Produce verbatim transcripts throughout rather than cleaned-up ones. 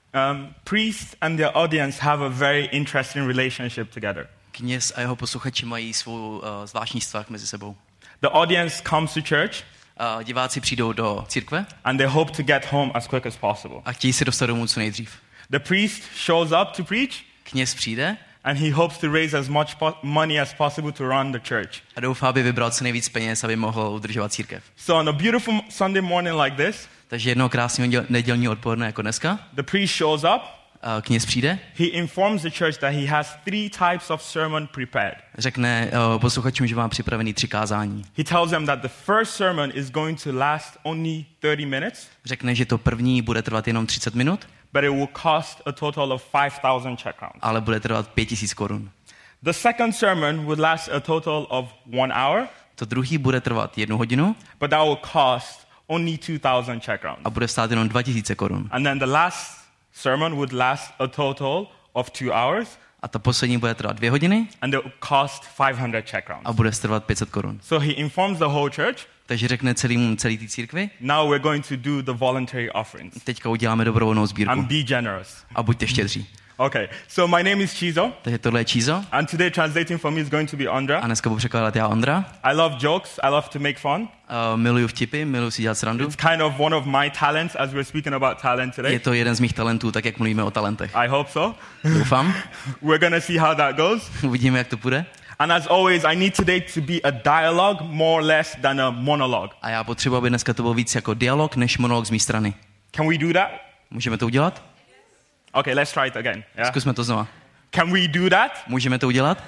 Um, priest and their audience have a very interesting relationship together. Kněz a jeho posluchači mají svou uh, zvláštní vztah mezi sebou. The audience comes to church. Uh, diváci přijdou do církve And they hope to get home as quick as possible. a chtějí se dostat domů co nejdřív. The priest shows up to preach. Kněz přijde And he hopes to raise as much po- money as possible to run the church. a doufá, aby vybral co nejvíc peněz, aby mohl udržovat církev. So on a beautiful Sunday morning like this, Takže jednoho krásného nedělního odpoledne jako dneska, the priest shows up. uh, kněz přijde, He informs the church that he has three types of sermon prepared. řekne uh, posluchačům, že má připravený tři kázání. He tells them that the first sermon is going to last only thirty minutes, Řekne, že to první bude trvat jenom třicet minut, but it will cost a total of five thousand Czech crowns. ale bude trvat pět tisíc korun. The second sermon would last a total of one hour, To druhý bude trvat jednu hodinu but that will cost only two thousand Czech crowns. a bude stát jenom dva tisíce korun. And then the last sermon would last a total of two hours, A ta poslední bude trvat dvě hodiny and it will cost five hundred Czech crowns. a bude trvat pět set korun. So he informs the whole church, Takže řekne celým, celý té církvi, now we're going to do the voluntary offerings. teďka uděláme dobrovolnou sbírku And be generous. a buďte štědří. Okay, so my name is Chizo, Takže tohle je Čízo and today translating for me is going to be Ondra. a dneska budu překládat já Ondra. I love jokes, I love to make fun. Uh, miluju vtipy, miluju si dělat srandu. It's kind of one of my talents as we're speaking about talent Je today. to jeden z mých talentů, tak jak mluvíme o talentech. I hope so. Doufám. We're going to see how that goes. Uvidíme, jak to půjde. And as always, I need today to be a dialogue more or less than a monologue. A já potřebuji, aby dneska to bylo víc jako dialog, než monolog z mé strany. Can we do that? Můžeme to udělat? Okay, let's try it again. Yeah? Zkusme to znova. Can we do that? Můžeme to udělat?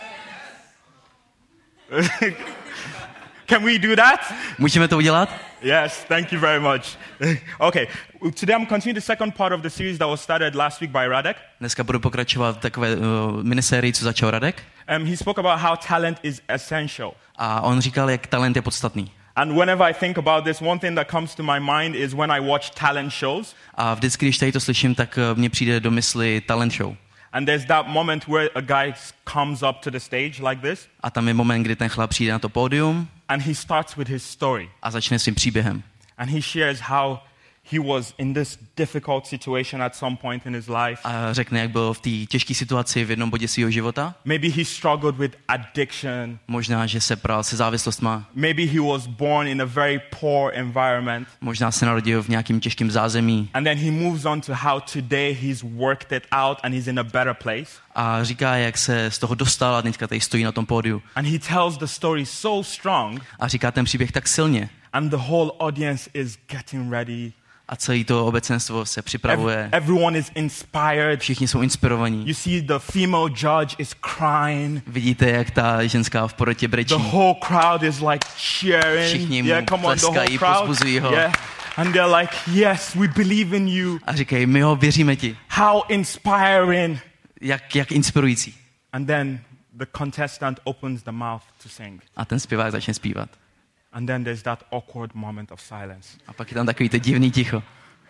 Can we do that? Můžeme to udělat? Yes, thank you very much. Okay, today I'm continuing the second part of the series that was started last week by Radek. Dneska budu pokračovat v takové uh, minisérii, co začal Radek. Um, he spoke about how talent is essential. A on říkal, jak talent je podstatný. And whenever I think about this, one thing that comes to my mind is when I watch talent shows. A vždycky, když tady to slyším, tak uh, mně přijde do mysli talent show. And there's that moment where a guy comes up to the stage like this. A tam je moment, kdy ten chlap přijde na to pódium And he starts with his story. a začne svým příběhem. And he shares how he was in this difficult situation at some point in his life. A řekne, jak byl v té těžké situaci v jednom bodě svého života. Maybe he struggled with addiction. Možná, že se pral se závislostma. Maybe he was born in a very poor environment. Možná se narodil v nějakým těžkém zázemí. And then he moves on to how today he's worked it out and he's in a better place. A říká, jak se z toho dostal a teďka tady stojí na tom pódiu. And he tells the story so strong. A říká ten příběh tak silně. And the whole audience is getting ready. A celé to obecenstvo se připravuje. Everyone is inspired. Všichni jsou inspirovaní. You see the female judge is crying. Vidíte, jak ta ženská v porotě brečí. The whole crowd is like cheering. Všichni mu Yeah, come on, the whole tleskají, crowd. povzbuzují ho. Yeah. And they're like, yes, we believe in you. A říkají, my ho věříme ti. How inspiring. Jak, jak inspirující. And then the contestant opens the mouth to sing. A ten zpěvák začne zpívat. And then there's that awkward moment of silence. A pak je tam takový to divný ticho.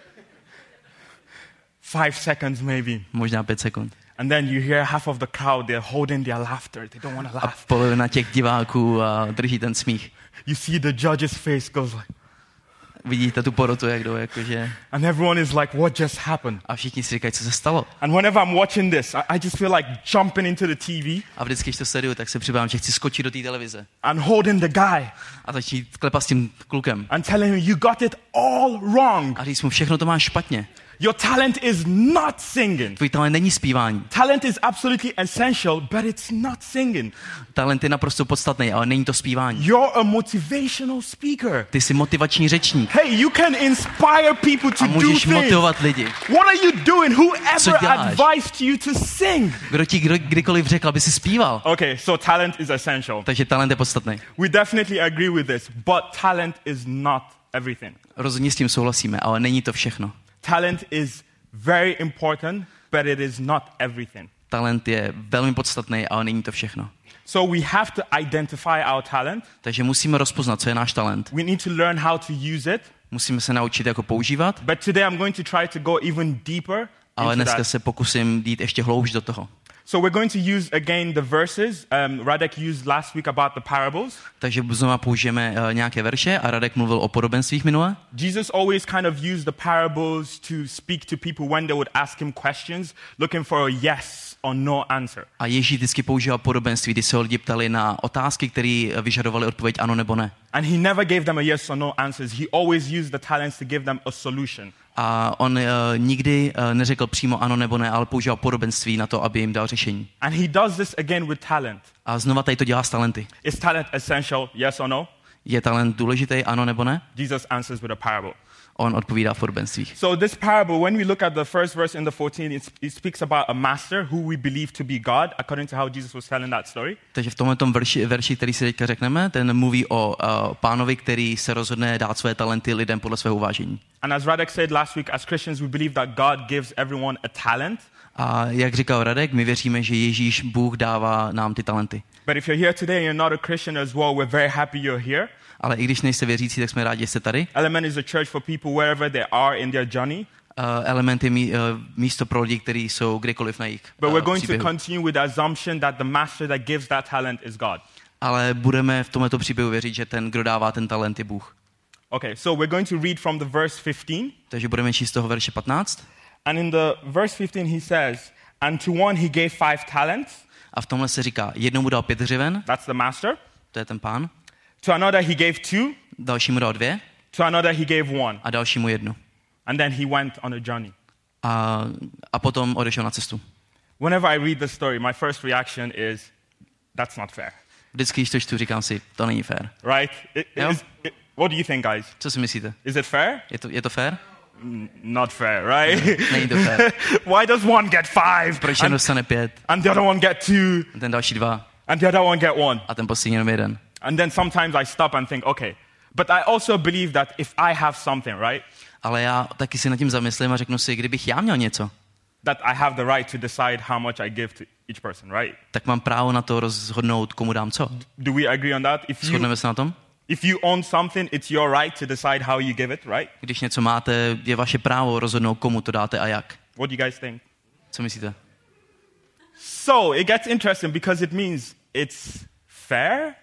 Five seconds maybe. Možná pět sekund. And then you hear half of the crowd, they're holding their laughter. They don't want to A laugh. polovina těch diváků a drží ten smích. You see the judge's face goes like, Vidíte tu porotu, jak jdou, jakože... and everyone is like, what just happened? A všichni si říkají, co se stalo. And whenever I'm watching this, I, I just feel like jumping into the T V A vždycky, když to sleduju, tak se přibávám, že chci skočit do té televize. and holding the guy A začít klepat s tím klukem. and telling him, you got it all wrong. A říct mu, všechno to máš špatně. Your talent is not singing. Tvůj talent není zpívání. Talent is absolutely essential, but it's not singing. Talent je naprosto podstatný, ale není to zpívání. You're a motivational speaker. Ty jsi motivační řečník. Hey, you can inspire people to A do můžeš things. motivovat lidi. What are you doing? Co Whoever děláš? advised you to sing? Kdo ti kdo, kdykoliv řekl, aby si zpíval. Okay, so talent is essential. Takže talent je podstatný. We definitely agree with this, but talent is not everything. Rozhodně s tím souhlasíme, ale není to všechno. Talent is very important, but it is not everything. Talent je velmi podstatný, ale není to všechno. So we have to identify our talent. Takže musíme rozpoznat, co je náš talent. We need to learn how to use it. Musíme se naučit, jako používat, But today I'm going to try to go even deeper ale into dneska that. se pokusím jít ještě hloubš do toho. So we're going to use again the verses um, Radek used last week about the parables. Takže znovu použijeme uh, nějaké verše a Radek mluvil o podobenstvích minule. Jesus always kind of used the parables to speak to people when they would ask him questions, looking for a yes or no answer. A Ježíš vždycky používal podobenství, kdy se ho lidi ptali na otázky, které vyžadovaly odpověď ano nebo ne. And he never gave them a yes or no answers. He always used the talents to give them a solution. A on uh, nikdy uh, neřekl přímo ano nebo ne, ale používal podobenství na to, aby jim dal řešení. And he does this again with talent. A znova tady to dělá s talenty. Is talent essential, yes or no? Je talent důležitý, ano nebo ne? Jesus answers with a parable. On odpovídá v podobenstvích. So this parable, when we look at the first verse in the fourteen, it, it speaks about a master who we believe to be God, according to how Jesus was telling that story. Takže v tomto verši, verši, který si teďka řekneme, ten mluví o uh, pánovi, který se rozhodne dát své talenty lidem podle svého uvážení. And as Radek said last week, as Christians, we believe that God gives everyone a talent. A jak říkal Radek, my věříme, že Ježíš, Bůh dává nám ty talenty. But if you're here today and you're not a Christian as well, we're very happy you're here. Ale i když nejste věřící, tak jsme rádi, že jste tady. Element is a church for people wherever they are in their journey. Uh, Element je mí, uh, místo pro lidi, kteří jsou kdekoliv na jejich But uh, we're going příběhu. to continue with the assumption that the master that gives that talent is God. Ale budeme v tomto příběhu věřit, že ten, kdo dává ten talent, je Bůh. Okay, so we're going to read from the verse fifteen. Takže budeme číst toho verše patnáct. And in the verse fifteen he says, and to one he gave five talents. A v tomhle se říká, jednomu dal pět hřiven, That's the master. to je ten pán, To another he gave two. dalšímu dal dvě To another he gave one. a dalšímu jednu. And then he went on a journey. A, a potom odešel na cestu. Whenever I read the story, my first reaction is, that's not fair. Vždycky, když to čtu, říkám si, to není fér. Right? It, it Yeah. is, it, what do you think, guys? Co si myslíte? Is it fair? Je to, je to fér? N- not fair, right? Není to fér. Why does one get five Proč jeden and, dostane pět, and the other one get two ten další dva and the other one get one? a ten poslední jenom jeden? And then sometimes I stop and think, okay, but I also believe that if I have something, right, Ale já taky si nad tím zamyslím a řeknu si, kdybych já měl něco, that I have the right to decide how much I give to each person, right? tak mám právo na to rozhodnout, komu dám co. Do we agree on that? If you, Shodneme se na tom? if you own something, it's your right to decide how you give it, right? Když něco máte, je vaše právo rozhodnout, komu to dáte a jak. What do you guys think? Co myslíte? So it gets interesting because it means it's fair,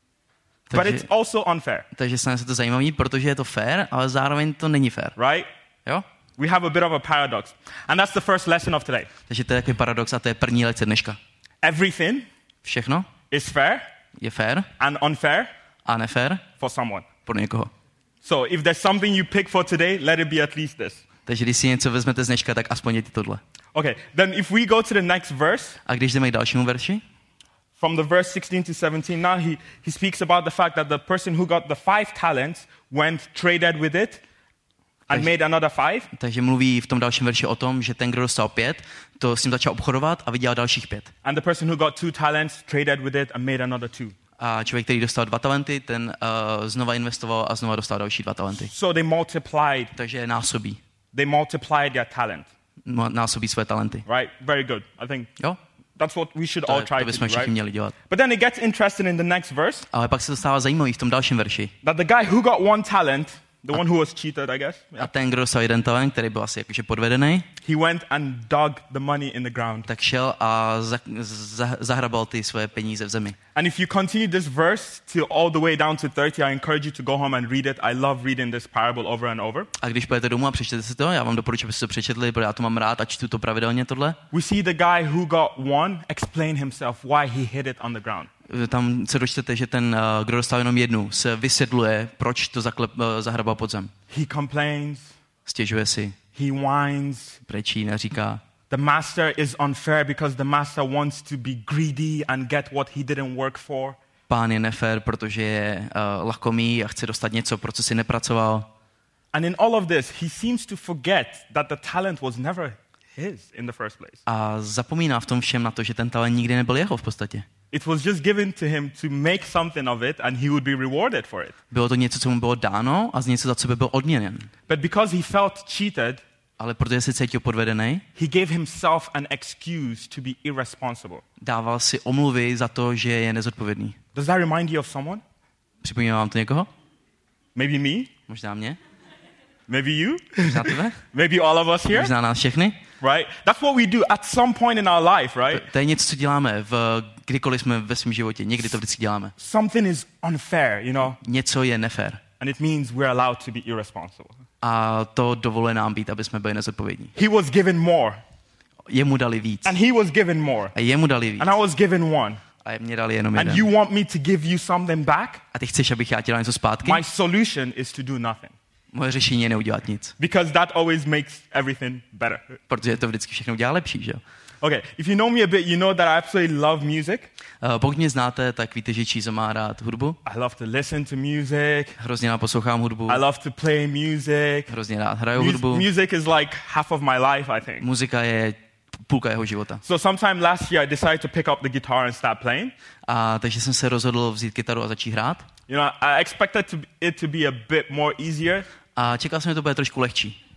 but Takže, it's also unfair, takže se to zajímavý, protože je to fair, ale zároveň to není fair. right? Jo? We have a bit of a paradox. And that's the first lesson of today. Takže to je takový paradox a to je první lekce dneška. Everything Všechno is fair je fair and unfair a nefair for someone. pro někoho. So if there's something you pick for today, let it be at least this. Takže když si něco vezmete z dneška, tak aspoň je to tohle. Okay, then if we go to the next verse, A když jdeme k dalšímu verši, from the verse sixteen to seventeen, now he, he speaks about the fact that the person who got the five talents went, traded with it, and Takže- made another five. takže mluví v tom dalším verši o tom, že ten, kdo dostal pět, to s ním začal obchodovat a vydělal dalších pět. And the person who got two talents traded with it and made another two. A člověk, který dostal dva talenty, ten uh, znova investoval a znova dostal další dva talenty. So they multiplied, Takže násobí. they multiplied their talent, Má- Násobí své talenty. right? Very good. I think Jo? that's what we should To, all je- try to to bychom do, všichni right? měli dělat. But then it gets interesting in the next verse Ale pak se to stává zajímavý v tom dalším verši. that the guy who got one talent, the one who was cheated, I guess, A yeah, ten, kdo dostal jeden talent, který byl asi jakože podvedený, he went and dug the money in the ground. tak šel a za, za, zahrabal ty své peníze v zemi. And if you continue this verse to all the way down to thirty, I encourage you to go home and read it. I love reading this parable over and over. A když pojete domů a přečtete si to, já vám doporučuji, abyste to přečetli, protože já to mám rád a čtu to pravidelně tohle. We see the guy who got one explain himself why he hid it on the ground. Tam se dočtete, že ten, uh, kdo dostal jenom jednu, se vysvětluje, proč to zaklep, uh, zahrabal pod zem. He complains, Stěžuje si, he whines. brečí, neříká. The master is unfair because the master wants to be greedy and get what he didn't work for. Pán je nefér, protože je uh, lakomý a chce dostat něco, pro co si nepracoval. And in all of this, he seems to forget that the talent was never his in the first place. A zapomíná v tom všem na to, že ten talent nikdy nebyl jeho v podstatě. It was just given to him to make something of it and he would be rewarded for it. Bylo to něco, co mu bylo dáno a z něco, za co by byl odměněn. But because he felt cheated, Ale protože se cítil podvedený, he gave himself an excuse to be irresponsible. dával si omluvy za to, že je nezodpovědný. Does that remind you of someone? Připomíná vám to někoho? Maybe me? Možná mě? Maybe you? Možná tebe? Maybe all of us here? Možná nás všechny? right? That's what we do at some point in our life, right? To, to je něco, co děláme, v, kdykoliv jsme ve svém životě. Někdy to vždycky děláme. Something is unfair, you know? Něco je nefér. And it means we're allowed to be irresponsible. A to dovoluje nám být, aby jsme byli nezodpovědní. He was given more. Jemu dali víc. And he was given more. A jemu dali víc. And I was given one. A mě dali jenom And jeden. you want me to give you something back? A ty chceš, abych já ti dal něco zpátky? My solution is to do nothing. Moje řešení je neudělat nic. Because that always makes everything better. Protože to vždycky všechno udělá lepší, že jo? Okay, if you know me a bit, you know that I absolutely love music. Uh, pokud mě znáte, tak víte, že Čízo má rád hudbu. I love to listen to music. Hrozně rád poslouchám hudbu. I love to play music. Hrozně rád hraju Mus- hudbu. music is like half of my life, I think. Muzika je půlka jeho života. So sometime last year I decided to pick up the guitar and start playing. A takže jsem se rozhodl vzít kytaru a začít hrát. You know, I expected to, it to be a bit more easier. A čekal jsem, že to bude trošku lehčí.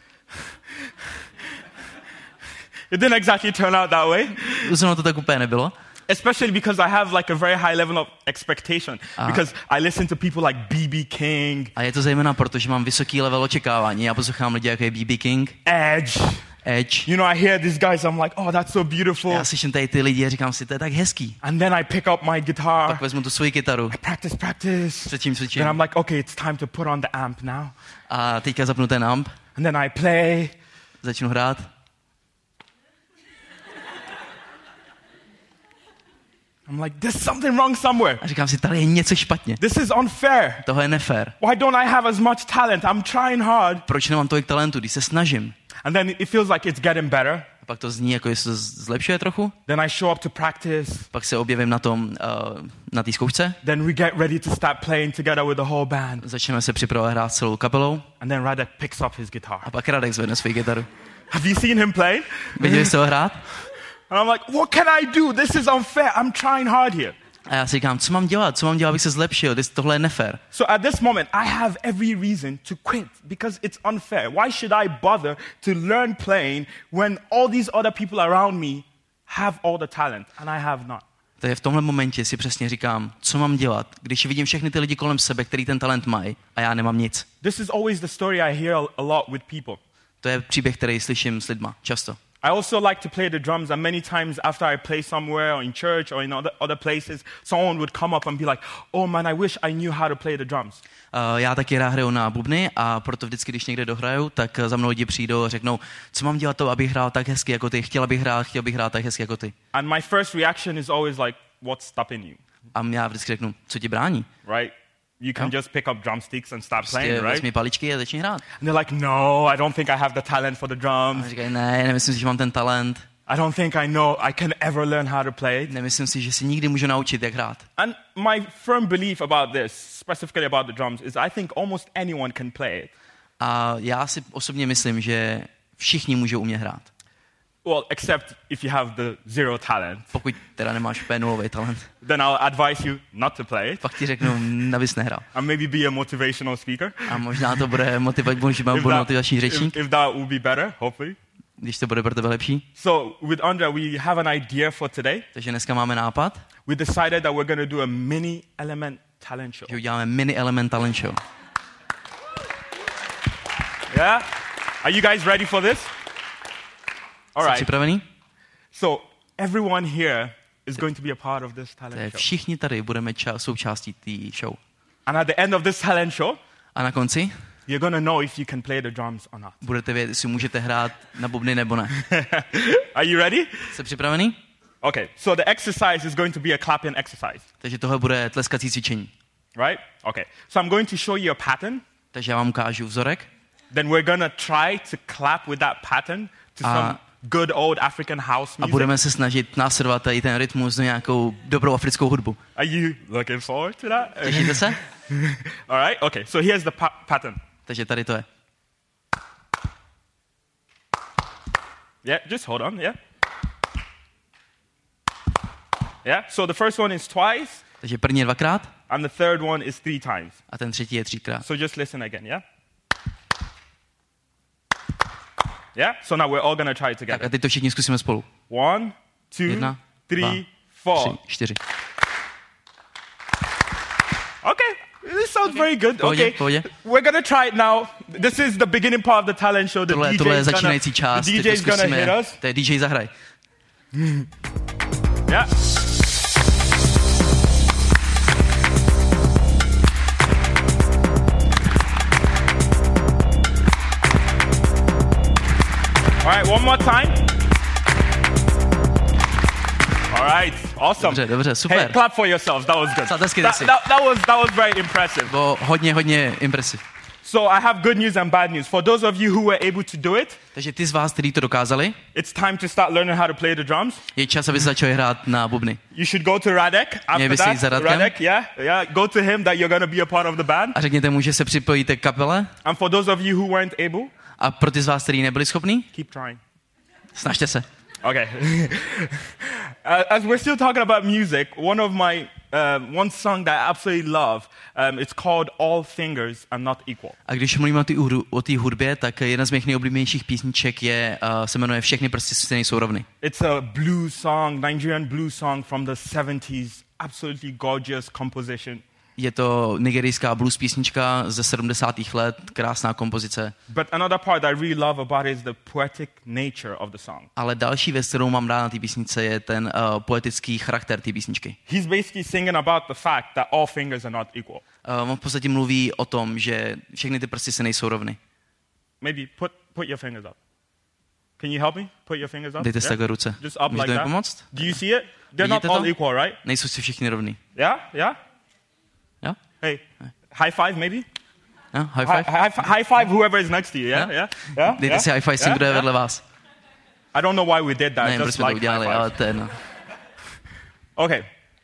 It didn't exactly turn out that way. Zrovna to tak úplně nebylo. Especially because I have like a very high level of expectation. Aha. Because I listen to people like B B King, A je to zejména proto, že mám vysoký level očekávání. Já poslouchám lidi jako je B B King, Edge. Edge. You know, I hear these guys, I'm like, oh, that's so beautiful. Já slyším tady ty lidi a říkám si, to je tak hezký. And then I pick up my guitar, Pak vezmu tu svoji kytaru, practice, practice. předtím cvičím. Then I'm like, okay, it's time to put on the amp now. A teďka zapnu ten amp, And then I play. začnu hrát. I'm like, there's something wrong somewhere. A říkám si, tady je něco špatně. This is unfair. Tohle je nefér. Why don't I have as much talent? I'm trying hard. Proč nemám tolik talentu, když se snažím? And then it feels like it's getting better. A pak to zní, jako jestli se zlepšuje trochu. Then I show up to practice. Pak se objevím na tom, uh, na té zkoušce. Then we get ready to start playing together with the whole band. Začneme se připravovat hrát s celou kapelou. And then Radek picks up his guitar. A pak Radek zvedne svoji kytaru. Have you seen him play? Viděli jste ho hrát? And I'm like, what can I do? This is unfair. I'm trying hard here. A já si říkám, co mám dělat? Co mám dělat, abych se zlepšil? Tohle je nefér. So at this moment, I have every reason to quit because it's unfair. Why should I bother to learn playing when all these other people around me have all the talent and I have not? Takže v tomhle momentě si přesně říkám, co mám dělat, když vidím všechny ty lidi kolem sebe, který ten talent mají a já nemám nic. This is always the story I hear a lot with people. To je příběh, který slyším s lidma často. I also like to play the drums, and many times after I play somewhere or in church or in other, other places, someone would come up and be like, oh man, I wish I knew how to play the drums. Uh, já taky rád hraju na bubny a proto vždycky, když někde dohraju, tak za mnou lidi přijdou a řeknou, co mám dělat to, abych hrál tak hezky jako ty, chtěla bych hrát, chtěl bych hrát tak hezky jako ty. And my first reaction is always like, what's stopping you? A já vždycky řeknu, co ti brání? Right? You can No. just pick up drumsticks and start Prostě playing, right? vezmi paličky a začni hrát. And they're like, no, I don't think I have the talent for the A drums. říkají, ne, nemyslím si, že mám ten talent, I don't think I know I can ever learn how to play it. nemyslím si, že si nikdy můžu naučit, jak hrát. And my firm belief about this, specifically about the drums, is I think almost anyone can play it. A já si osobně myslím, že všichni můžou umět hrát. Well, except if you have the zero talent. Pokud teda nemáš úplně nulový talent. Then I'll advise you not to play it Pak ti řeknu, abys nehrál. and maybe be a motivational speaker. A možná to bude motivační, možná If bude that, motivační if, řečník, if that will be better, hopefully. když to bude pro tebe lepší. So with Andrea, we have an idea for today. Takže dneska máme nápad, We decided that we're going to do a mini element talent show. že uděláme mini element talent show. Yeah? Are you guys ready for this? All Jsi right. připravený? So everyone here is going to be a part of this To je talent show. všichni tady budeme ča- součástí té show. And at the end of this talent show, A na konci you're going to know if you can play the drums or not. budete vědět, jestli můžete hrát na bubny nebo ne. Are you ready? Jsi připravený? Okay, so the exercise is going to be a clapping exercise, Takže tohle bude tleskací cvičení. right? Okay, so I'm going to show you a pattern. Takže já vám ukážu vzorek Then we're going to try to clap with that pattern to A- some good old African house a music. budeme se snažit následovat tady ten rytmus do nějakou dobrou africkou hudbu. Are you looking forward to that? Těšíte se? All right, okay, so here's the pa- pattern. Takže tady to je. Yeah, just hold on, yeah. Yeah, so the first one is twice, Takže první je dvakrát and the third one is three times. a ten třetí je třikrát. So just listen again, yeah? Yeah, so now we're all going to try it Tak together. a teď to všichni zkusíme spolu. One, two, Jedna, three, dva, four. Tři, čtyři. Okay, it's sounds Okay. very good. Pohodě, Okay. pohodě. We're going to try it now. This is the beginning part of the talent show. The Tohle, DJ tohle je is gonna, začínající část, the teď D to J is gonna hit zkusíme, us. to je D J zahraj. Yeah. All right, one more time. All right, awesome. Dobře, dobře, super. Hey, clap for yourselves. That was good. Zatleskejte That, si. that, that was that was very impressive. Bylo hodně, hodně impresiv. So I have good news and bad news. For those of you who were able to do it, Takže ty z vás, kteří to dokázali, it's time to start learning how to play the drums. je čas, aby se začali hrát na bubny. You should go to Radek Měli after byste jít that. za Radkem? Radek, yeah, yeah. Go to him that you're going to be a part of the band. A řekněte mu, že se připojíte k kapele. And for those of you who weren't able, A pro ty z vás, kteří nebyli schopní, keep trying. snažte se. Okay. Uh, as we're still talking about music, one of my um, one song that I absolutely love, um, it's called All Fingers Are Not Equal. A když mluvíme o té hudru- o té hudbě, tak jedna z mých nejoblíbenějších písniček je, uh, se jmenuje Všechny prsty si nejsou rovny. It's a blues song, Nigerian blues song from the seventies. Absolutely gorgeous composition. Je to nigerijská blues písnička ze sedmdesátých let, krásná kompozice. But another part that I really love about it is the poetic nature of the song. Ale další věc, kterou mám rád na té písničce, je ten uh, poetický charakter té písničky. He's basically singing about the fact that all fingers are not equal. Uh, on v podstatě mluví o tom, že všechny ty prsty se nejsou rovny. Maybe put, put your fingers up. Can you help me? Put your fingers up. Dejte si takhle ruce. Just up Můžete like mi that. pomoct? Do you see it? They're not Vidíte all to? equal, right? Nejsou si všichni rovní. Yeah? Yeah? Jo? Hey, high five maybe? Jo? High High, five? high, fi- high five whoever is next to you, yeah? Yeah? Yeah? Yeah? Dejte yeah? si high five s tím, Yeah? kdo je Yeah? vedle vás. I don't know why we did that. Nevím, proč Just jsme to like high udělali, ale five. to je jedno. Okay.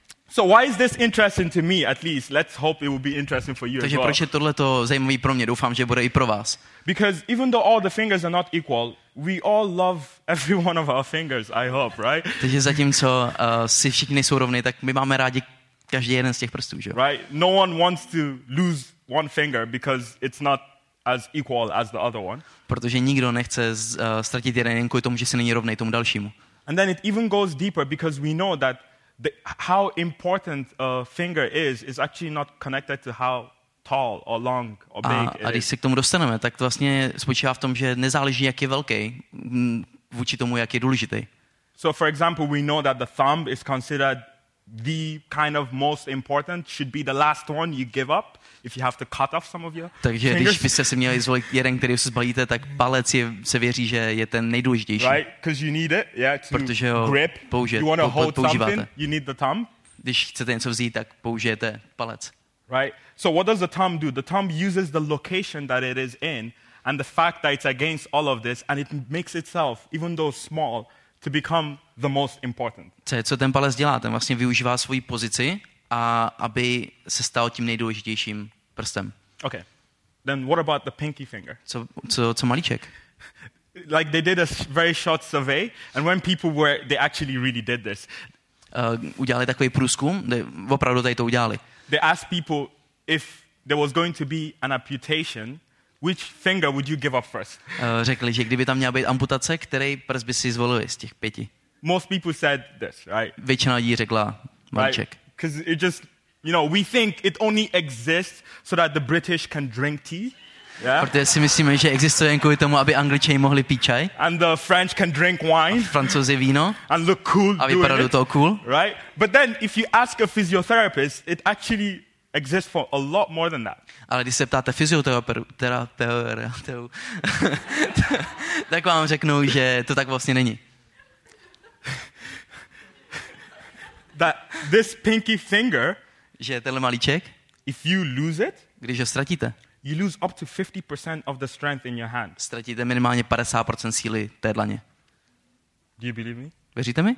So why is this interesting to me at least? Let's hope it will be interesting for you as Takže well. proč je tohleto zajímavý pro mě? Doufám, že bude i pro vás. Because even though all the fingers are not equal, we all love every one of our fingers, I hope, right? Takže zatímco uh, si všichni nejsou rovny, tak my máme rádi každý jeden z těch prstů, že jo? Right? No one wants to lose one finger because it's not as equal as the other one. Protože nikdo nechce z, uh, ztratit jeden jen kvůli tomu, že se není rovnej tomu dalšímu. And then it even goes deeper because we know that the, how important a finger is is actually not connected to how tall or long or A, big a it když is. se k tomu dostaneme, tak to vlastně spočívá v tom, že nezáleží, jak je velký, mm, vůči tomu, jak je důležitý. So for example, we know that the thumb is considered the kind of most important, should be the last one you give up if you have to cut off some of your Takže fingers. když byste si měli zvolit jeden, který se zbalíte, tak palec je, se věří, že je ten nejdůležitější. Right? Because you need it, yeah, to Protože ho grip. použije- you want to pou- pou- hold používáte. something, you need the thumb, Když chcete něco vzít, tak použijete palec. right? So what does the thumb do? The thumb uses the location that it is in and the fact that it's against all of this, and it makes itself, even though small, to become the most important. Co, je, co ten palec dělá? Ten vlastně využívá svoji pozici, a aby se stal tím nejdůležitějším prstem. Okay. Then what about the pinky finger? Co, co, co malíček? Like they did a s- very short survey, and when people were, they actually really did this. Uh, udělali takový průzkum, kde opravdu tady to udělali. They asked people if there was going to be an amputation, which finger would you give up first? Uh, řekli, že kdyby tam měla být amputace, který prst by si zvolili z těch pěti? Most people said this, right? Většina lidí řekla malíček. Because it just, you know, we think it only exists so that the British can drink tea, yeah? Protože si myslíme, že existuje jen kvůli tomu, aby Angličani mohli pít čaj, And the French can drink wine Francouzi víno and look cool a vypadá doing do it, toho cool. right? But then if you ask a physiotherapist, it actually exists for a lot more than that. Ale když se ptáte fyzioterapeutu, tak vám řeknou, že to tak vlastně není. That this pinky finger, Že tenhle malíček, if you lose it, když ho ztratíte, you lose up to fifty percent of the strength in your hand. ztratíte minimálně padesát procent síly té dlaně. Do you believe me? Věříte mi?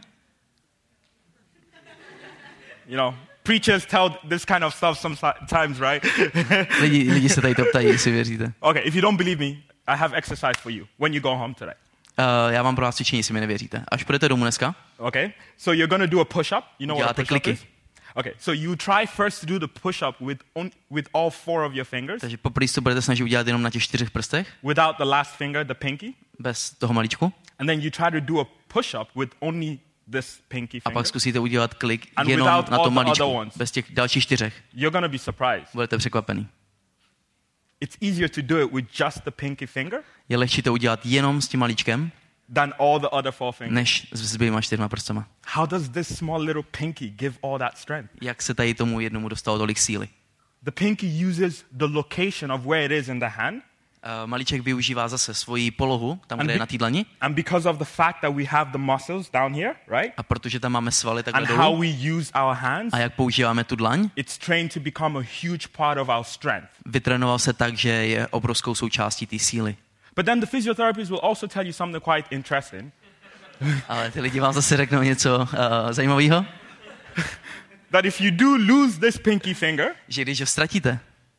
You know, preachers tell this kind of stuff sometimes, right? Lidi, lidi se tady to ptají, jestli věříte. Okay, if you don't believe me, I have exercise for you when you go home today. Uh, já mám pro vás cvičení, jestli mi nevěříte. Až půjdete domů dneska, Okay? So you're going to do a push-up. You know what a Děláte push-up kliky. is? Okay, so you try first to do the push-up with, on, with all four of your fingers, takže poprvé to budete snažit udělat jenom na těch čtyřech prstech, without the last finger, the pinky. bez toho malíčku. And then you try to do a push-up with only this pinky A finger. pak zkusíte udělat klik And jenom without na all to the maličko, other ones. bez těch dalších čtyřech. You're going to be surprised. Budete překvapený. It's easier to do it with just the pinky finger Je lehčí to udělat jenom s tím malíčkem, than all the other four fingers. než s zbylýma čtyřma prstama. How does this small little pinky give all that strength? Jak se tady tomu jednomu dostalo tolik síly? The pinky uses the location of where it is in the hand. Uh, malíček využívá zase svoji polohu, tam, And kde je be- na té dlani. And because of the fact that we have the muscles down here, right? A protože tam máme svaly takhle And how dolů, we use our hands, a jak používáme tu dlaň, it's trained to become a huge part of our strength. vytrénoval se tak, že je obrovskou součástí té síly. But then the physiotherapists will also tell you something quite interesting. Ale ty lidi vám zase řeknou něco uh, zajímavého, That if you do lose this pinky finger, že když ho ztratíte,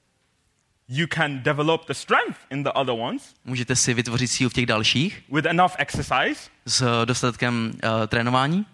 you can develop the strength in the other ones můžete si vytvořit sílu v těch dalších with enough exercise, s dostatkem uh, trénování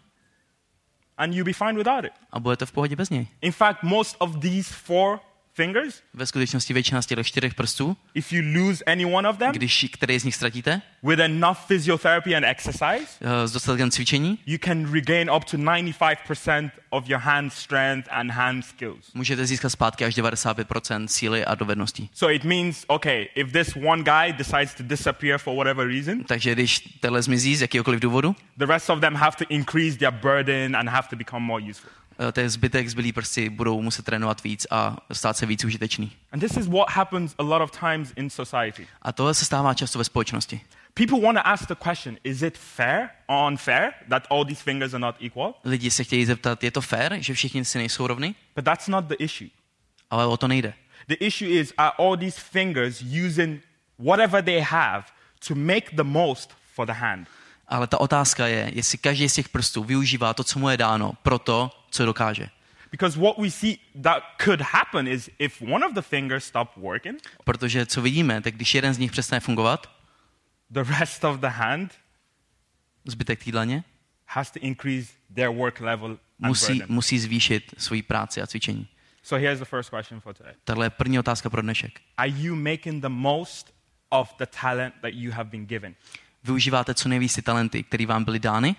and you'll be fine without it. a budete v pohodě bez něj. In fact, most of these four fingers, Ve skutečnosti většina z těch čtyřech prstů, if you lose any one of them, když který z nich ztratíte, with enough physiotherapy and exercise, uh, s dostatkem cvičení, you can regain up to ninety-five percent of your hand strength and hand skills. můžete získat zpátky až devadesát pět procent síly a dovedností. So it means, okay, if this one guy decides to disappear for whatever reason, Takže když tenhle zmizí z jakýkokoliv důvodu, the rest of them have to increase their burden and have to become more useful. uh, ten zbytek zbylý prsty budou muset trénovat víc a stát se víc užitečný. And this is what happens a lot of times in society. A tohle se stává často ve společnosti. People want to ask the question, is it fair or unfair that all these fingers are not equal? Lidi se chtějí zeptat, je to fair, že všichni si nejsou rovny? But that's not the issue. Ale o to nejde. The issue is, are all these fingers using whatever they have to make the most for the hand? Ale ta otázka je, jestli každý z těch prstů využívá to, co mu je dáno, pro to, co dokáže. Because what we see that could happen is if one of the fingers stop working, Protože co vidíme, tak když jeden z nich přestane fungovat, the rest of the hand zbytek té dlaně has to increase their work level and musí, burden. musí zvýšit svoji práci a cvičení. So here's the first question for today. Tahle je první otázka pro dnešek. Are you making the most of the talent that you have been given? Využíváte co nejvíc ty talenty, které vám byly dány?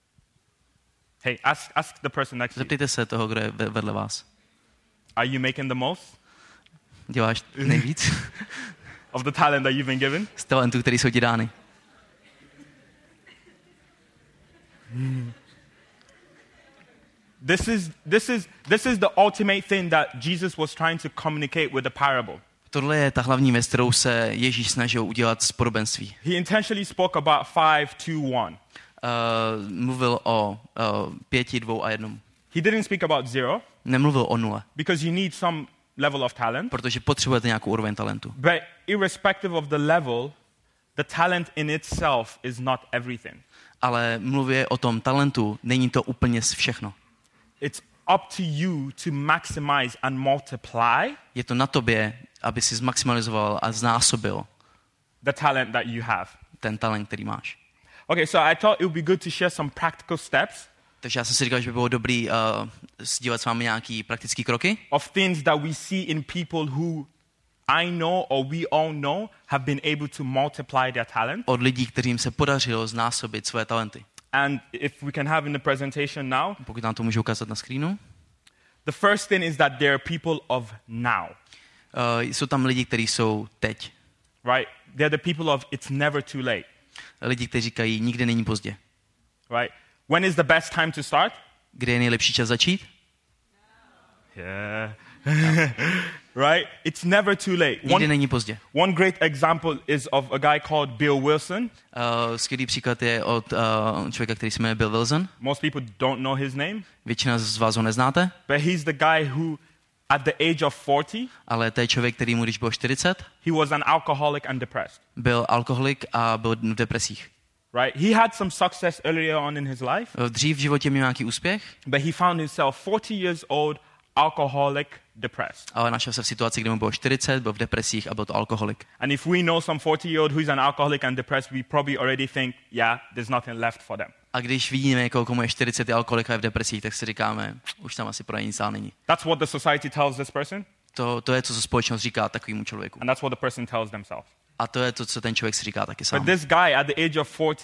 Hey, ask, ask the person next to you. Zeptejte se toho, kdo je ve- vedle vás. Are you making the most Děláš nejvíc of the talent that you've been given? z talentů, které jsou ti dány? This is, this, is, this is the ultimate thing that Jesus was trying to communicate with the parable. Tohle je ta hlavní věc, kterou se Ježíš snažil udělat z podobenství. He intentionally spoke about five, two, one. Uh, mluvil o uh, pěti, dvou a jednom. He didn't speak about zero Nemluvil o nule, because you need some level of talent. protože potřebujete nějakou úroveň talentu. But irrespective of the level, the talent in itself is not everything. Ale mluvě o tom talentu, není to úplně všechno. It's up to you to maximize and multiply Je to na tobě, aby si zmaximalizoval a znásobil the talent that you have. ten talent, který máš. Okay, so I thought it would be good to share some practical steps Takže já jsem si říkal, že by bylo dobrý uh, sdílet s vámi nějaký praktický kroky of things that we see in people who I know or we all know have been able to multiply their talent. od lidí, kterým se podařilo znásobit své talenty. And if we can have in the presentation now, Pokud nám to můžu ukázat na screenu. the first thing is that there are people of now, Uh, jsou tam lidi, kteří jsou teď. right? They're the people of it's never too late, Lidi, kteří říkají, nikdy není pozdě. right? When is the best time to start? Kdy je nejlepší čas začít? Yeah. Right? It's never too late. Nikdy One, není pozdě. one great example is of a guy called Bill Wilson. Uh, skvělý příklad je od uh, člověka, který se jmenuje Bill Wilson. Most people don't know his name, Většina z vás ho neznáte, but he's the guy who, at the age of forty, ale to je člověk, který mu, když bylo čtyřicet, he was an alcoholic and depressed, byl alkoholik a byl v depresích. right? He had some success earlier on in his life, Uh, Dřív v životě měl nějaký úspěch, but he found himself forty years old, alcoholic, depressed. ale našel se v situaci, kdy mu bylo čtyřicet, byl v depresích a byl to alkoholik. And if we know some forty-year-old who's an alcoholic and depressed, we probably already think, yeah, there's nothing left for them. A když vidíme někoho, komu je čtyřicet, je alkoholik a je v depresích, tak si říkáme, už tam asi pro ně nic dál není. That's what the society tells this person, To, to je, co společnost říká takovému člověku. and that's what the person tells themselves. A to je to, co ten člověk si říká taky But sám. this guy at the age of forty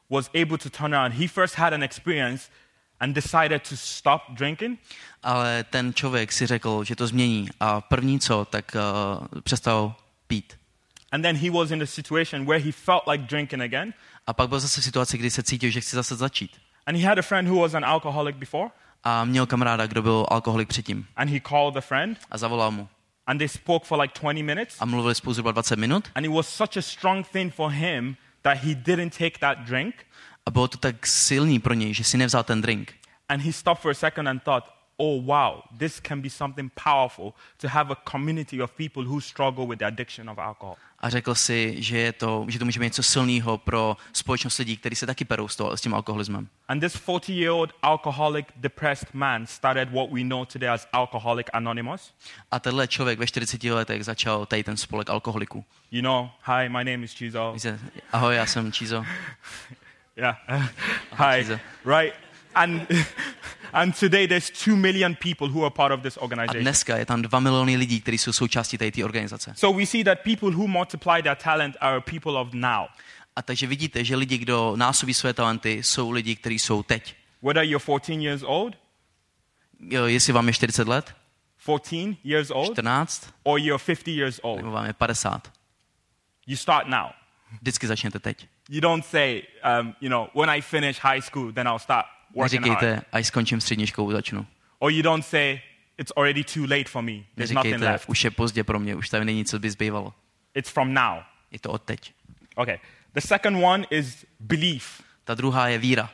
was able to turn around. He first had an experience and decided to stop drinking. Ale ten člověk si řekl, že to změní a první co, tak uh, přestal pít. And then he was in the situation where he felt like drinking again. A pak byl zase v situaci, kdy se cítil, že chce zase začít. And he had a friend who was an alcoholic before. A měl kamaráda, kdo byl alkoholik předtím. And he called the friend. A zavolal mu. And they spoke for like twenty minutes. A mluvili spolu zhruba dvacet minut. And it was such a strong thing for him that he didn't take that drink. A bylo to tak silný pro něj, že si nevzal ten drink. And he stopped for a second and thought, oh wow, this can be something powerful to have a community of people who struggle with the addiction of alcohol. A řekl si, že, je to, že to může být něco silného pro společnost lidí, kteří se taky perou s, toho, s tím alkoholismem. And this forty-year-old alcoholic, depressed man started what we know today as Alcoholic Anonymous. A tenhle člověk ve čtyřiceti letech začal tady ten spolek alkoholiků. You know, hi, my name is Chizo. Ahoj, já jsem Chizo. Yeah. Hi. Chizo. Right. And and today there's two million people who are part of this A organization. dneska je tam dva miliony lidí, kteří jsou součástí tady té organizace. So we see that people who multiply their talent are people of now. A takže vidíte, že lidi, kdo násobí své talenty, jsou lidi, kteří jsou teď. Whether you're fourteen years old, Jo, jestli vám je čtyřicet let, fourteen years old, čtrnáct, or you're fifty years old, nebo vám je padesát, you start now. vždycky začněte teď. You don't say, um, you know, when I finish high school, then I'll start working hard. Neříkejte, až skončím střední školu, začnu. Or you don't say, it's already too late for me. There's nothing Neříkejte, left. už je pozdě pro mě, už tady není, co by zbývalo. It's from now. Je to od teď. Okay. The second one is belief, Ta druhá je víra.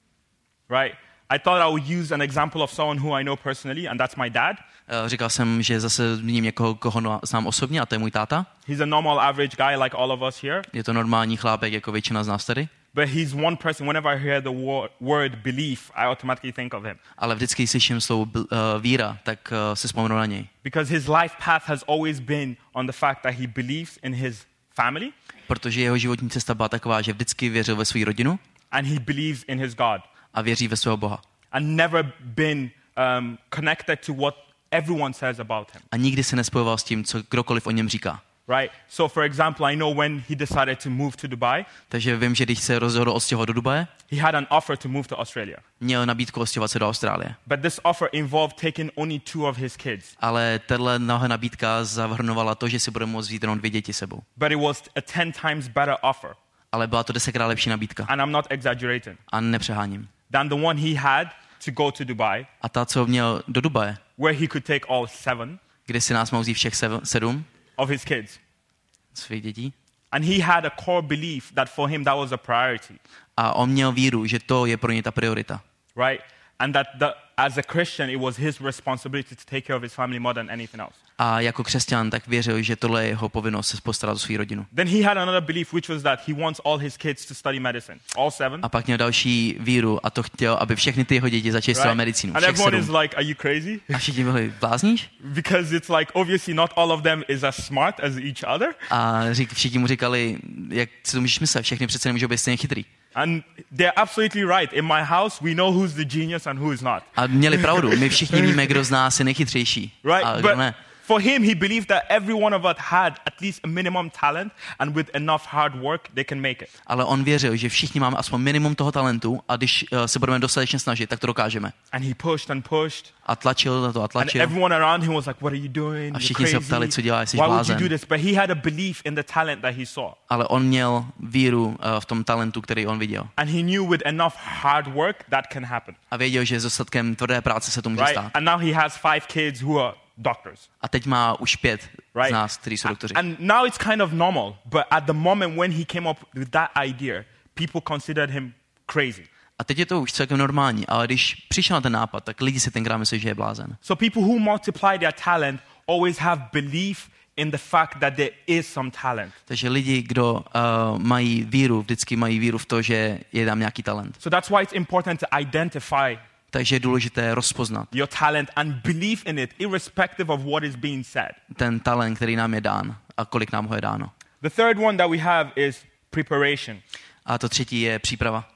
right? I thought I would use an example of someone who I know personally, and that's my dad. Uh, Říkal jsem, že zase zmíním někoho, koho no- znám osobně, a to je můj táta. He's a normal average guy like all of us here, Je to normální chlápek, jako většina z nás tady. but he's one person, whenever I hear the wo- word belief, I automatically think of him. Ale vždycky, když slyším slovo uh, víra, tak uh, si vzpomenu na něj. Because his life path has always been on the fact that he believes in his family, Protože jeho životní cesta byla taková, že vždycky věřil ve svou rodinu and he believes in his God, a věří ve svého Boha. and never been um, connected to what everyone says about him. A nikdy se nespojoval s tím, co kdokoliv o něm říká. Right? So, for example, I know when he decided to move to Dubai, Takže vím, že když se rozhodl odstěhovat do Dubaje, he had an offer to move to Australia. měl nabídku odstěhovat se do Austrálie. But this offer involved taking only two of his kids. Ale tahle nabídka zahrnovala to, že si bude moct vzít jenom dvě děti sebou. But it was a ten times better offer, Ale byla to desetkrát lepší nabídka. and I'm not exaggerating, A nepřeháním. than the one he had to go to Dubai, A ta, co měl do Dubaje, where he could take all seven kde si nás mohl vzít všech sev- sedm of his kids. svých dětí. And he had a core belief that for him that was a priority, A on měl víru, že to je pro ně ta priorita. right? And that the, as a Christian, it was his responsibility to take care of his family more than anything else. A jako křesťan tak věřil, že tohle je jeho povinnost se postarat o svou rodinu. Then he had another belief, which was that he wants all his kids to study medicine, all seven. A pak měl další víru a to chtěl, aby všechny ty jeho děti začaly studovat medicínu. And Všech everyone is sedm. like, are you crazy? A všichni byli, blázníš? Because it's like, obviously not all of them is as smart as each other. A řík, všichni mu říkali, jak si to můžeš myslet, všechny přece nemůžou být stejně chytrý. And they're absolutely right. In my house, we know who's the genius and who is not. A měli pravdu, my všichni víme, kdo z nás je nejchytřejší Right? a kdo But ne. for him, he believed that every one of us had at least a minimum talent, and with enough hard work, they can make it. Ale on věřil, že všichni máme aspoň minimum toho talentu a když uh, se budeme dostatečně snažit, tak to dokážeme. And he pushed and pushed. A tlačil na to a And tlačil. everyone around him was like, what are you doing? A You're všichni se crazy. ptali, co děláš, jsi Why would you blázen. do this? But he had a belief in the talent that he saw. Ale on měl víru uh, v tom talentu, který on viděl. And he knew with enough hard work, that can happen. A věděl, že s dostatkem tvrdé práce se to může Right? stát. And now he has five kids who are doctors. A teď má už pět Right? z nás, kteří jsou doktoři. And now it's kind of normal. But at the moment when he came up with that idea, people considered him crazy. A teď je to už celkem normální, ale když přišel na ten nápad, tak lidi si tenkrát myslí, že je blázen. So people who multiply their talent always have belief in the fact that there is some talent. Takže lidi, kdo uh, mají víru, vždycky mají víru v to, že je tam nějaký talent. So that's why it's important to identify Takže je důležité rozpoznat your talent and believe in it, irrespective of what is being said. ten talent, který nám je dán a kolik nám ho je dáno. The third one that we have is preparation. A to třetí je příprava.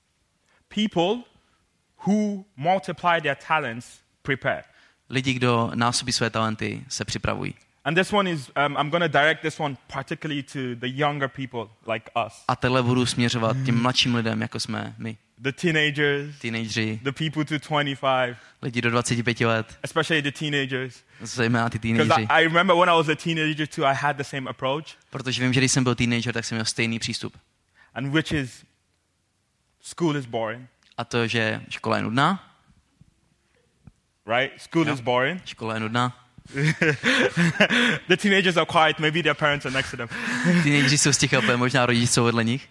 People who multiply their talents prepare. Lidi, kdo násobí své talenty, se připravují. And this one is, um, I'm going to direct this one particularly to the younger people like us. A tenhle budu směřovat těm mladším lidem, jako jsme my. The teenagers, Teenageři, the people to twenty-five, lidi do dvaceti pěti let, especially the teenagers. zejména ty Because teenageři. I, I remember when I was a teenager too, I had the same approach. Protože vím, že když jsem byl teenager, tak jsem měl stejný přístup. And which is, school is boring, A to, že škola je nudná. right? School Jo. is boring. Škola je nudná. The teenagers are quiet, maybe their parents are next to them. Teenageři jsou sticha, možná rodiče jsou vedle nich.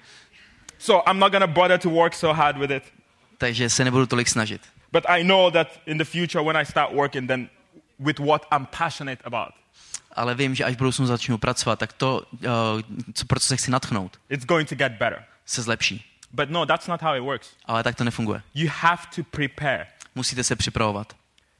So I'm not going to bother to work so hard with it. Takže se nebudu tolik snažit. But I know that in the future when I start working then with what I'm passionate about, Ale vím, že až v budoucnu začnu pracovat, tak to, uh, co, pro co se chci natchnout, it's going to get better. se zlepší. But no, that's not how it works. Ale tak to nefunguje. You have to prepare. Musíte se připravovat.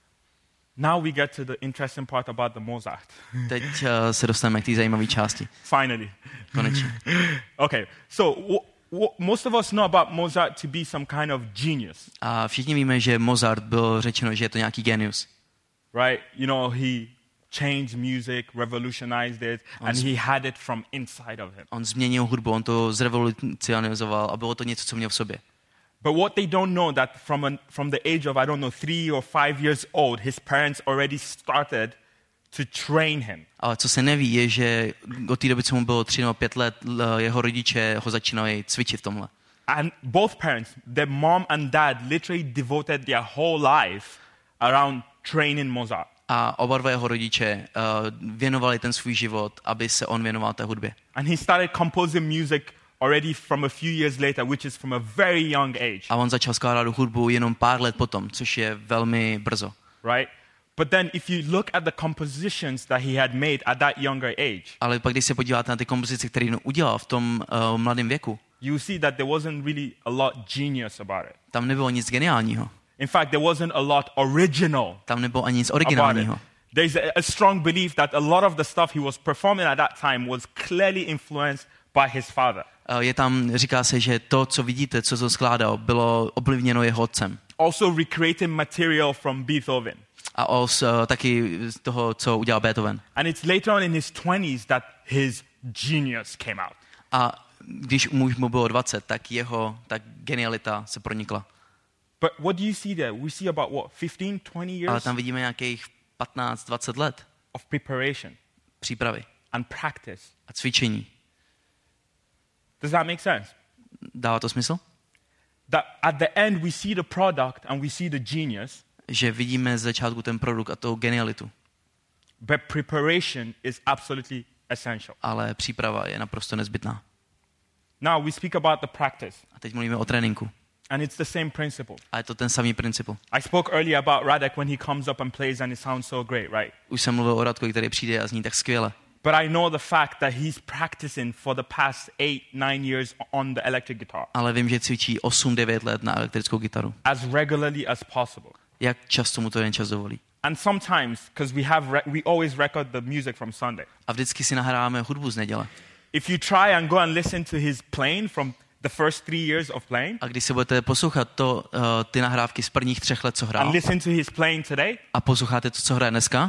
Now we get to the interesting part about the Mozart. Teď uh, se dostaneme k té zajímavé části. Finally. Konečně. Okay, so w- w- most of us know about Mozart to be some kind of genius, A všichni víme, že Mozart byl řečeno, že je to nějaký genius. right? You know, he changed music, revolutionized it, and he had it from inside of him. On změnil hudbu, on to zrevolucionizoval a bylo to něco, co měl v sobě. But what they don't know that from an, from the age of, I don't know, three or five years old, his parents already started to train him. Ale co se neví, je, že od té doby, co mu bylo tři nebo pět let, l- jeho rodiče ho začínali cvičit v tomhle. And both parents, their mom and dad, literally devoted their whole life around training Mozart. A oba dva jeho rodiče uh, věnovali ten svůj život, aby se on věnoval té hudbě. And he started composing music already from a few years later, which is from a very young age, A on začal skládat hudbu jenom pár let potom, což je velmi brzo. right? But then if you look at the compositions that he had made at that younger age, Ale pak, když se podíváte na ty kompozice, které on udělal v tom uh, mladém věku, you see that there wasn't really a lot genius about it. tam nebylo nic geniálního. In fact, there wasn't a lot original Tam nebylo ani nic about it. originálního. There's a, a strong belief that a lot of the stuff he was performing at that time was clearly influenced by his father. Uh, je tam, říká se, že to, co vidíte, co to skládal, bylo ovlivněno jeho otcem. Also recreating material from Beethoven. A os, uh, taky z toho, co udělal Beethoven. And it's later on in his twenties that his genius came out. A když muž mu bylo dvacet, tak jeho tak genialita se pronikla. But what do you see there? We see about what, fifteen, twenty Ale years tam vidíme nějakých patnáct dvacet let of preparation přípravy and practice. a cvičení. Does that make sense? Dává to smysl? That at the end we see the product and we see the genius, Že vidíme z začátku ten produkt a tou genialitu. but preparation is absolutely essential. Ale příprava je naprosto nezbytná. Now we speak about the practice, A teď mluvíme o tréninku. and it's the same principle. A je to ten samý princip. I spoke earlier about Radek when he comes up and plays and it sounds so great, right? Už jsem mluvil o Radkovi, který přijde a zní tak skvěle. But I know the fact that he's practicing for the past eight, nine years on the electric guitar Ale vím, že cvičí osm devět let na elektrickou gitaru. as regularly as possible. Jak často mu to jen čas dovolí. And sometimes, because we have, re- we always record the music from Sunday. A vždycky si nahráváme hudbu z neděle. If you try and go and listen to his playing from the first three years of playing, A když se budete poslouchat to, uh, ty nahrávky z prvních třech let, co and hrál, listen to his playing today, a posloucháte to, co hraje dneska,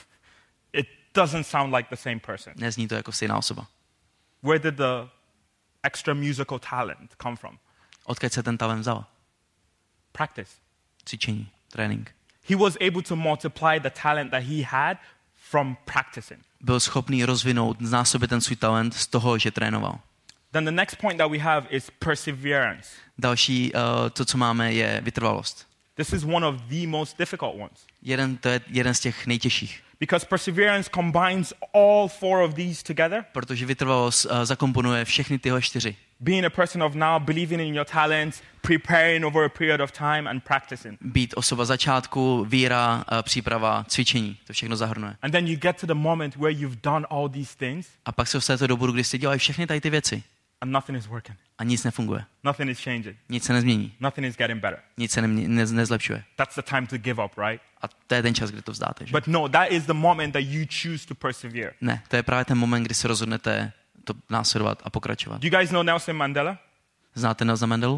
it doesn't sound like the same person. nezní to jako stejná osoba. Where did the extra musical talent come from? Odkud se ten talent vzal? Practice. Cvičení, trénink. He was able to multiply the talent that he had from practicing. Byl schopný rozvinout, znásobit ten svůj talent z toho, že trénoval. Then the next point that we have is perseverance. Další, uh, to, co máme, je vytrvalost. This is one of the most difficult ones. Jeden, to je jeden z těch nejtěžších. Because perseverance combines all four of these together. Protože vytrvalost uh, zakomponuje všechny tyhle čtyři. Being a person of now, believing in your talents, preparing over a period of time and practicing. Být osoba začátku, víra, uh, příprava, cvičení. To všechno zahrnuje. And then you get to the moment where you've done all these things A pak se dostanete do bodu, kdy jste dělali všechny tady ty věci and nothing is working. a nic nefunguje. Nothing is changing. Nic se nezmění. Nothing is getting better. Nic se nemě, ne, nezlepšuje. That's the time to give up, right? A to je ten čas, kdy to vzdáte. Že? But no, that is the moment that you choose to persevere. Ne, to je právě ten moment, kdy se rozhodnete to následovat a pokračovat. Do you guys know Nelson Mandela? Znáte Nelsona Mandelu?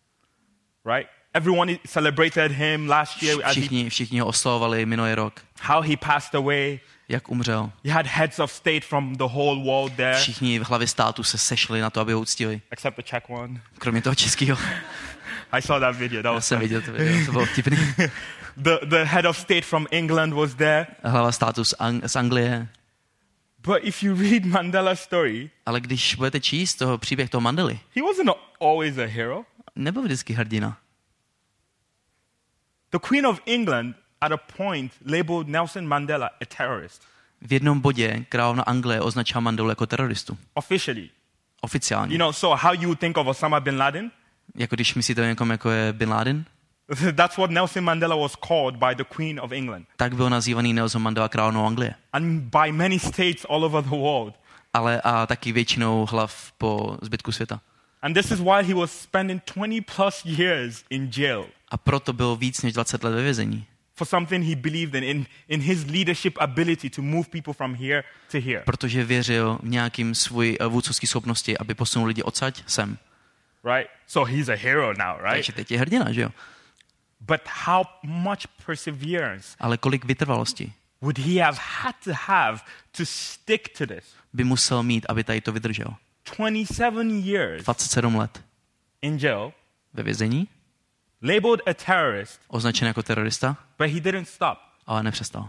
Right? Everyone celebrated him last year as he, Všichni, všichni ho oslavovali minulý rok. how he passed away jak umřel. You had heads of state from the whole world there, Všichni v hlavě státu se sešli na to, aby ho uctili. except the Czech one. Kromě toho českého. I saw that video. That Já was jsem funny. viděl to video, to bylo vtipný. The, the head of state from England was there. Hlava státu z, Ang- z Anglie. But if you read Mandela's story, Ale když budete číst toho příběh toho Mandely, he wasn't always a hero. nebyl vždycky hrdina. The Queen of England at a point labeled Nelson Mandela a terrorist, V jednom bodě královna Anglie označila Mandelu jako teroristu. officially. Oficiálně. You know, so how you would think of Osama bin Laden? Jako když myslíte o někom, jako je Bin Laden, That's what Nelson Mandela was called by the Queen of England. tak byl nazývaný Nelson Mandela královnou Anglie. And by many states all over the world. Ale a taky většinou hlav po zbytku světa. And this is why he was spending twenty plus years in jail A proto byl víc než dvacet let ve vězení. for something he believed in, in, in his leadership ability to move people from here to here. Protože věřil v nějakým svůj uh, vůdcovský schopnosti, aby posunul lidi odsaď sem. Right? So he's a hero now, right? Takže teď je hrdina, že jo? But how much perseverance Ale kolik vytrvalosti would he have had to have to stick to this? by musel mít, aby tady to vydržel. twenty-seven years dvacet sedm let in jail, ve vězení, labeled a terrorist, označen jako terorista, but he didn't stop. ale nepřestal.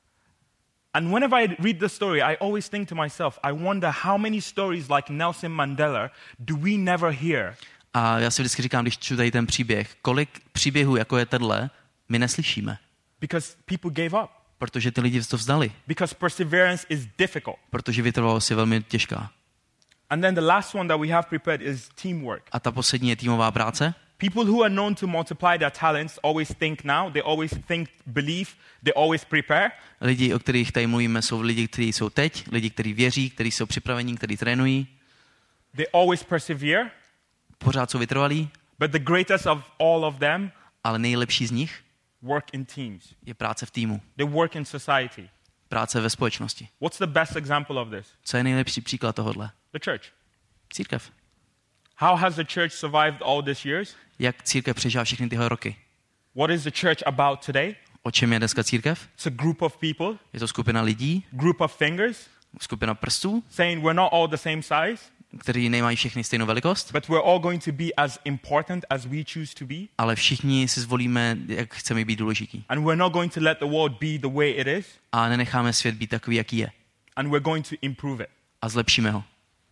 And whenever I read the story, I always think to myself, I wonder how many stories like Nelson Mandela do we never hear? A já si vždycky říkám, když čtu tady ten příběh, kolik příběhů, jako je tenhle, my neslyšíme. Because people gave up. Protože ty lidi to vzdali. Because perseverance is difficult. Protože vytrvalost je velmi těžká. And then the last one that we have prepared is teamwork. A ta poslední je týmová práce. People who are known to multiply their talents always think now, they always think, believe, they always prepare. Lidi, o kterých tady mluvíme, jsou lidi, kteří jsou teď, lidi, kteří věří, kteří jsou připravení, kteří trénují, They always persevere. pořád jsou vytrvalí, But the greatest of all of them ale nejlepší z nich work in teams. je práce v týmu, They work in society. práce ve společnosti. What's the best example of this? Co je nejlepší příklad tohohle? The church. Církev. How has the church survived all these years? Jak církev přežívá všechny tyhle roky? What is the church about today? O čem je dneska církev? It's a group of people, Je to skupina lidí, group of fingers, skupina prstů, saying we're not all the same size, kteří nemají všechny stejnou velikost, but we're all going to be as important as we choose to be. ale všichni si zvolíme, jak chceme být důležití. And we're not going to let the world be the way it is, A nenecháme svět být takový, jaký je. and we're going to improve it. A zlepšíme ho.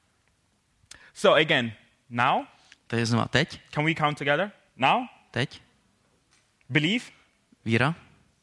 So again, now, Takže znova teď, can we count together? Now, teď, believe. víra.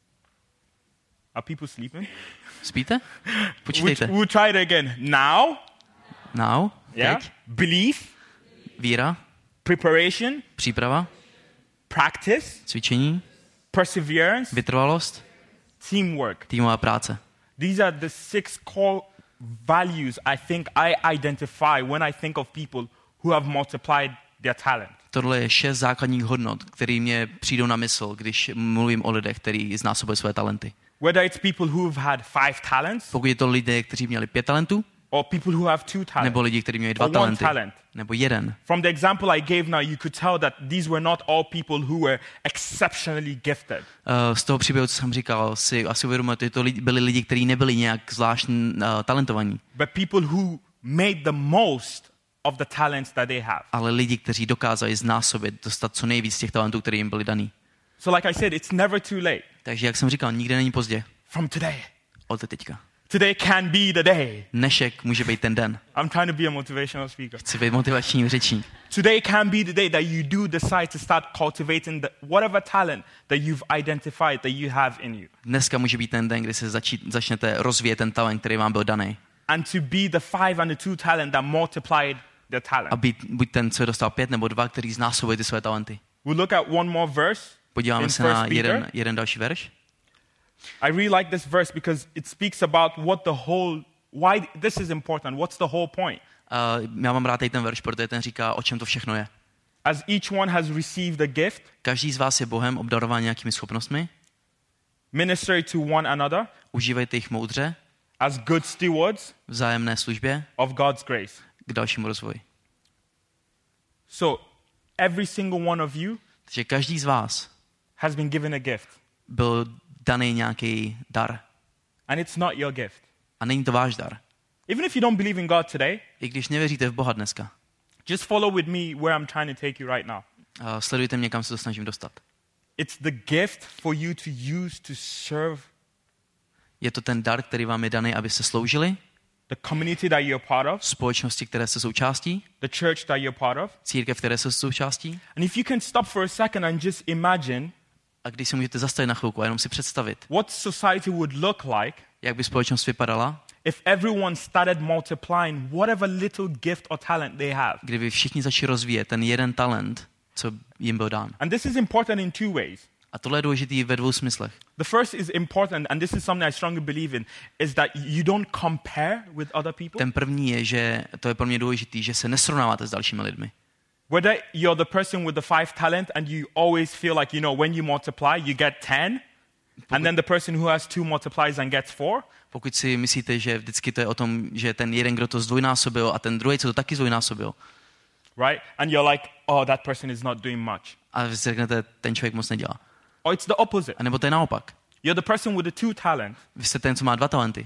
Are people sleeping? Spíte? We'll, Počítejte. we'll try it again. Now, Now, yeah, teď, belief, víra, preparation, příprava, practice, cvičení, perseverance, vytrvalost, teamwork. týmová práce. These are the six core values I think I identify when I think of people who have multiplied their talent. Tohle je šest základních hodnot, které mě přijdou na mysl, když mluvím o lidech, kteří znásobují své talenty. Whether it's people who've had five talents, Pokud je to lidé, kteří měli pět talentů, or people who have two talents, nebo lidi, kteří měli dva or one talenty, talent. nebo jeden. From the example I gave now, you could tell that these were not all people who were exceptionally gifted. Uh, z toho příběhu, co jsem říkal, si asi uvědomujete, že to lidi, byli lidi, kteří nebyli nějak zvlášť uh, talentovaní, But people who made the most of the talents that they have. ale lidi, kteří dokázali znásobit, dostat co nejvíc z těch talentů, které jim byly daný. So like I said, it's never too late. Takže, jak jsem říkal, nikde není pozdě. From today. Od teďka. Today can be the day. Dnešek může být ten den. I'm trying to be a motivational speaker. Chci být motivační řečník. Today can be the day that you do decide to start cultivating the, whatever talent that you've identified that you have in you. Dneska může být ten den, kdy se začít, začnete rozvíjet ten talent, který vám byl daný. And to be the five and the two talent that multiplied their talent. A být buď ten, co dostal pět nebo dva, který znásobuje ty své talenty. We'll look at one more verse. Podíváme in se First na Peter. jeden, jeden další verš. I really like this verse because it speaks about what the whole, why this is important. What's the whole point? Uh, já mám rád tady ten verš, protože ten říká, o čem to všechno je. As each one has received a gift, Každý z vás je Bohem obdarován nějakými schopnostmi. minister to one another Užívejte jich moudře, as good stewards v vzájemné službě of God's grace. k dalšímu rozvoji. So every single one of you Takže každý z vás has been given a gift. byl daný nějaký dar. And it's not your gift. A není to váš dar. Even if you don't believe in God today, I když nevěříte v Boha dneska, just follow with me where I'm trying to take you right now. uh, sledujte mě, kam se to snažím dostat. It's the gift for you to use to serve Je to ten dar, který vám je daný, aby se sloužili, the community that you're part of, společnosti, které se součástí, the church that you're part of. církev, které se součástí. And if you can stop for a second and just imagine A když se můžete zastavit na chvilku a jenom si představit, what society would look like jak by společnost vypadala, if everyone started multiplying whatever little gift or talent they have. kdyby všichni začali rozvíjet ten jeden talent, co jim byl dán. And this is important in two ways. A tohle je důležitý ve dvou smyslech. The first is important, and this is something I strongly believe in, is that you don't compare with other people. Ten první je, že to je pro mě důležitý, že se nesrovnáváte s dalšími lidmi. Whether you're the person with the five talent and you always feel like, you know, when you multiply, you get ten, and then the person who has two multiplies and gets four. Pokud si myslíte, že vždycky to je o tom, že ten jeden, kdo to zdvojnásobil a ten druhý, co to taky zdvojnásobil, Right? And you're like, oh, that person is not doing much. a vy si řeknete, ten člověk moc nedělá. Or it's the opposite. A nebo to je naopak. You're the person with the two talents, Vy jste ten, co má dva talenty,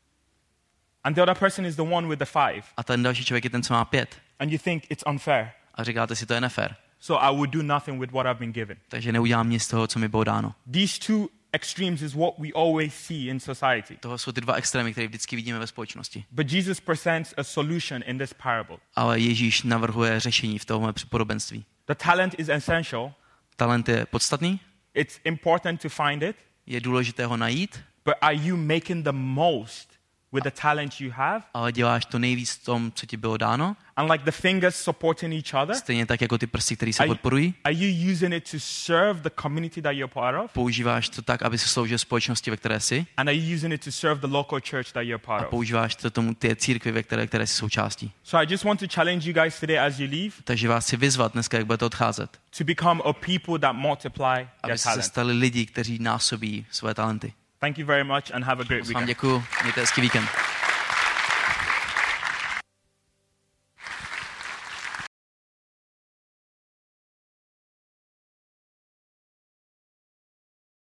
and the other person is the one with the five. a ten další člověk je ten, co má pět. And you think it's unfair. A říkáte si, to je nefér. So I would do nothing with what I've been given. Takže neudělám nic z toho, co mi bylo dáno. These two extremes is what we always see in society. Toho jsou ty dva extrémy, které vždycky vidíme ve společnosti. But Jesus presents a solution in this parable. Ale Ježíš navrhuje řešení v tomhle podobenství. The talent is essential. Talent je podstatný, It's important to find it. je důležité ho najít, But are you making the most with the talent you have? ale děláš to nejvíc v tom, co ti bylo dáno, And like the fingers supporting each other? stejně tak jako ty prsty, které se Are, podporují. are you using it to serve the community that you're part of? Používáš to tak, aby se sloužil společnosti, ve které jsi, And are you using it to serve the local church that you're part a of? používáš to tomu ty církvi, ve které, které jsi součástí. So I just want to challenge you guys today as you leave Takže vás chci vyzvat dneska, jak budete odcházet, to become a people that multiply their abyste se talent. stali lidi, kteří násobí své talenty. Thank you very much and have a great Moc vám weekend. děkuju, mějte hezký víkend.